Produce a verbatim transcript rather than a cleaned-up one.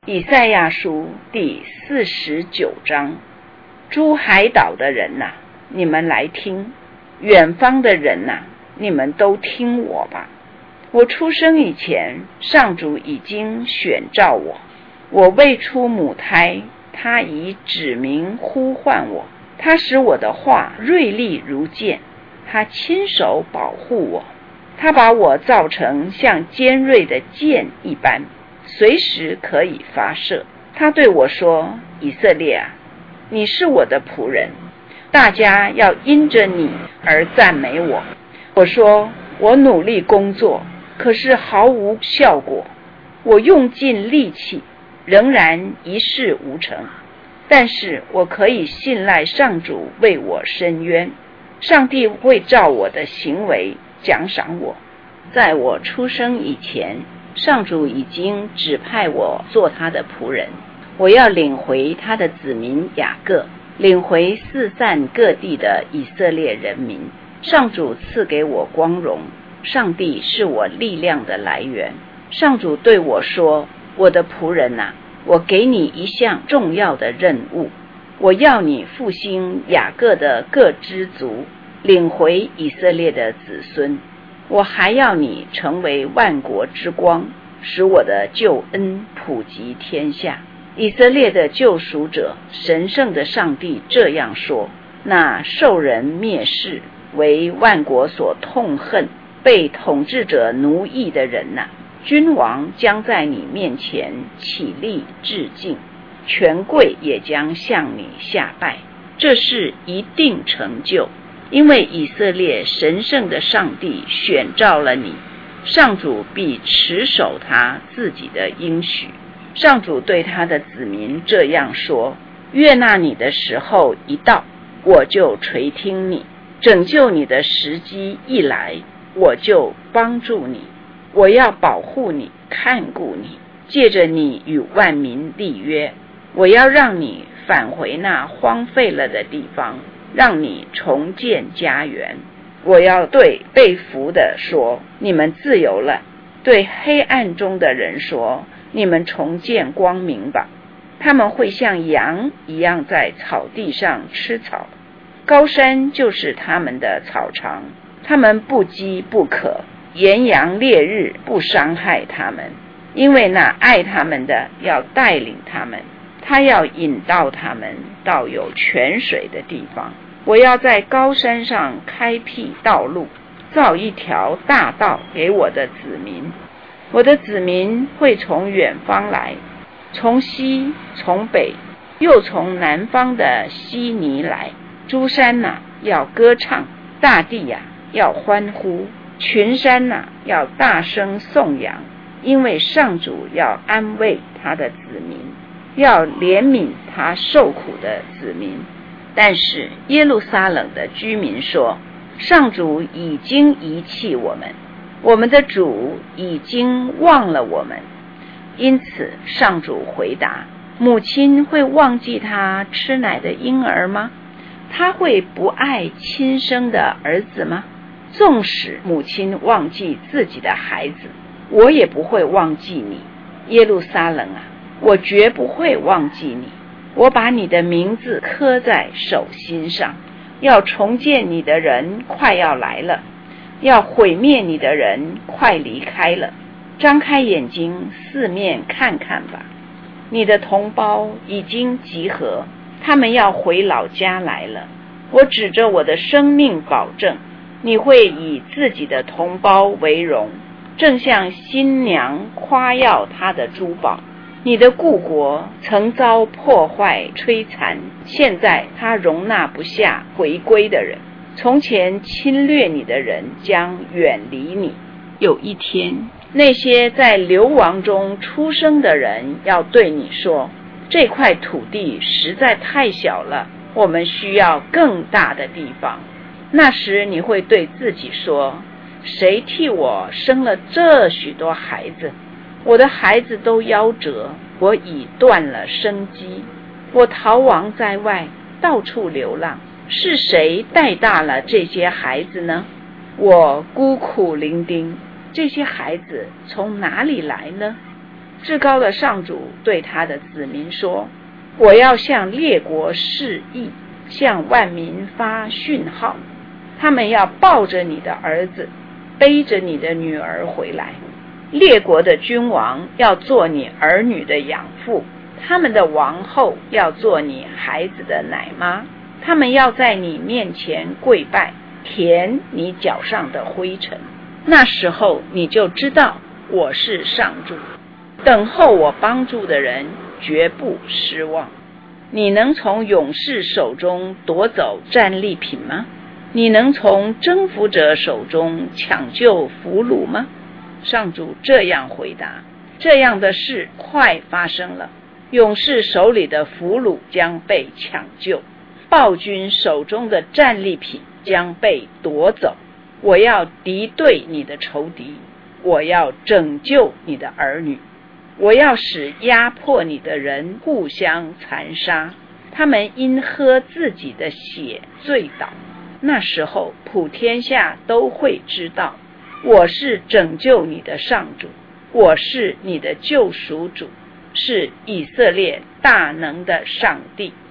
以赛亚书第四十九章，诸海岛的人哪、啊，你们来听；远方的人哪、啊，你们都听我吧。我出生以前，上主已经选召我；我未出母胎，他已指明呼唤我。他使我的话锐利如剑，他亲手保护我。他把我造成像尖锐的箭一般，随时可以发射。他对我说：以色列啊，你是我的仆人，大家要因着你而赞美我。我说：我努力工作，可是毫无效果；我用尽力气，仍然一事无成。但是我可以信赖上主为我伸冤，上帝会照我的行为奖赏我。在我出生以前，上主已经指派我做他的仆人，我要领回他的子民雅各，领回四散各地的以色列人民。上主赐给我光荣，上帝是我力量的来源。上主对我说：我的仆人啊，我给你一项重要的任务，我要你复兴雅各的各支族，领回以色列的子孙。我还要你成为万国之光，使我的救恩普及天下。以色列的救赎者，神圣的上帝这样说：那受人蔑视，为万国所痛恨，被统治者奴役的人哪、啊，君王将在你面前起立致敬，权贵也将向你下拜。这事一定成就，因为以色列神圣的上帝选召了你，上主必持守他自己的应许。上主对他的子民这样说：悦纳你的时候一到，我就垂听你；拯救你的时机一来，我就帮助你。我要保护你，看顾你，借着你与万民立约。我要让你返回那荒废了的地方，让你重建家园。我要对被俘的说：你们自由了；对黑暗中的人说：你们重见光明吧。他们会像羊一样在草地上吃草，高山就是他们的草场，他们不饥不渴，炎阳烈日不伤害他们，因为那爱他们的要带领他们，他要引导他们到有泉水的地方。我要在高山上开辟道路，造一条大道给我的子民。我的子民会从远方来，从西从北，又从南方的悉尼来。诸山哪、啊、要歌唱，大地呀、啊、要欢呼，群山哪、啊、要大声颂扬，因为上主要安慰他的子民，要怜悯他受苦的子民。但是耶路撒冷的居民说：上主已经遗弃我们，我们的主已经忘了我们。因此上主回答：母亲会忘记她吃奶的婴儿吗？她会不爱亲生的儿子吗？纵使母亲忘记自己的孩子，我也不会忘记你，耶路撒冷啊，我绝不会忘记你。我把你的名字刻在手心上，要重建你的人快要来了，要毁灭你的人快离开了。张开眼睛四面看看吧，你的同胞已经集合，他们要回老家来了。我指着我的生命保证，你会以自己的同胞为荣，正像新娘夸耀她的珠宝。你的故国曾遭破坏摧残，现在它容纳不下回归的人。从前侵略你的人将远离你。有一天，那些在流亡中出生的人要对你说：这块土地实在太小了，我们需要更大的地方。那时你会对自己说：谁替我生了这许多孩子？我的孩子都夭折，我已断了生机。我逃亡在外，到处流浪，是谁带大了这些孩子呢？我孤苦伶仃，这些孩子从哪里来呢？ 至高的上主对他的子民说，我要向列国示意，向万民发讯号，他们要抱着你的儿子，背着你的女儿回来。列国的君王要做你儿女的养父，他们的王后要做你孩子的奶妈，他们要在你面前跪拜，舔你脚上的灰尘。那时候你就知道我是上主，等候我帮助的人绝不失望。你能从勇士手中夺走战利品吗？你能从征服者手中抢救俘虏吗？上主这样回答，这样的事快发生了。勇士手里的俘虏将被抢救，暴君手中的战利品将被夺走。我要敌对你的仇敌，我要拯救你的儿女，我要使压迫你的人互相残杀，他们因喝自己的血醉倒。那时候普天下都会知道，我是拯救你的上主，我是你的救赎主，是以色列大能的上帝。